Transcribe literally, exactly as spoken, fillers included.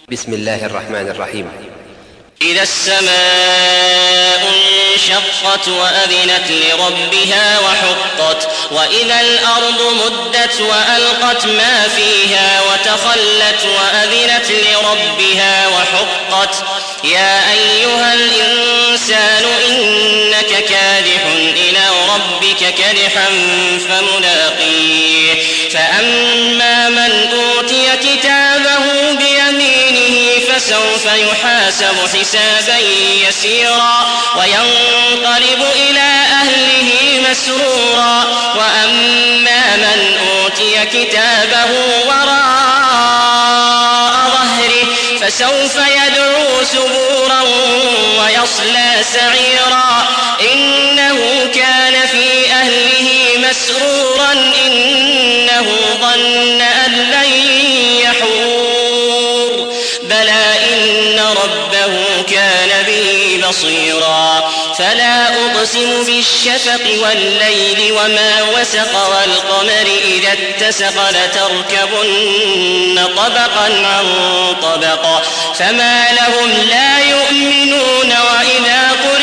بسم الله الرحمن الرحيم. إذا السماء انشقت وأذنت لربها وحقت وإذا الأرض مدت وألقت ما فيها وتخلت وأذنت لربها وحقت يا أيها الإنسان إنك كادح إلى ربك كدحا فملاقيه فأما من أوتي كتابه بيمينه فسوف يحاسب حسابا يسيرا وينقلب إلى أهله مسرورا وأما من أوتي كتابه وراء ظهره فسوف يدعو ثبورا ويصلى سعيرا إنه كان في أهله مسرورا إنه ظن أن لن يحور بلى إن ربه كان به بصيرا فلا أقسم بالشفق والليل وما وسق والقمر إذا اتسق لتركبن طبقا عن طبق فما لهم لا يؤمنون وإذا قلت